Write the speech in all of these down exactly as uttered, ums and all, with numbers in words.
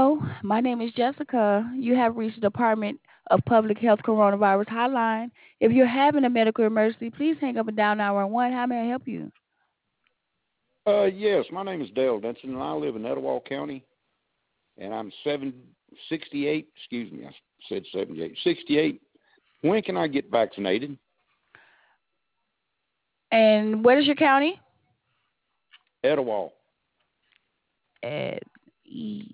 Hello, my name is Jessica. You have reached the Department of Public Health Coronavirus Hotline. If you're having a medical emergency, please hang up and dial nine one one. How may I help you? Uh, yes, my name is Dale Denson, and I live in Etowah County, and I'm seven, sixty-eight, excuse me, I said seventy-eight, sixty-eight. When can I get vaccinated? And what is your county? Etowah. Ed- E-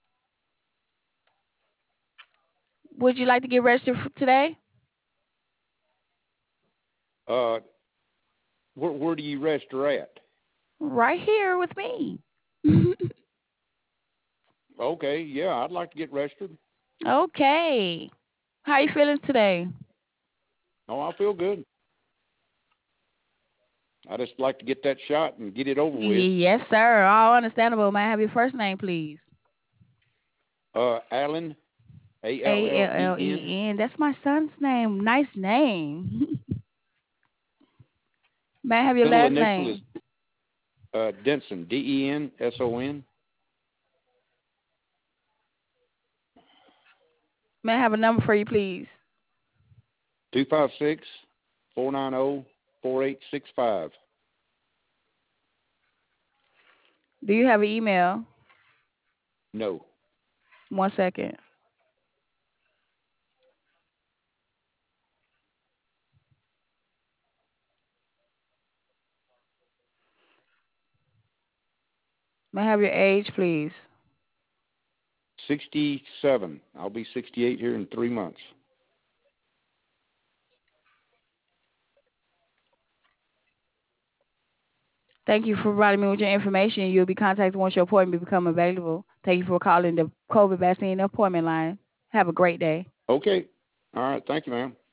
Would you like to get registered f- today? Uh, where, where do you register at? Right here with me. Okay, yeah, I'd like to get registered. Okay. How are you feeling today? Oh, I feel good. I just like to get that shot and get it over with. Yes, sir. All understandable. May I have your first name, please? Uh, Allen, A L A L L L E N. E N. That's my son's name. Nice name. May I have your Middle last initial is name? uh, Denson, D E N S O N. May I have a number for you, please? two five six, four nine zero, four eight six five. Do you have an email? No. One second. May I have your age, please? sixty-seven. I'll be sixty-eight here in three months. Thank you for providing me with your information. You'll be contacted once your appointment become available. Thank you for calling the COVID vaccine appointment line. Have a great day. Okay. All right. Thank you, ma'am.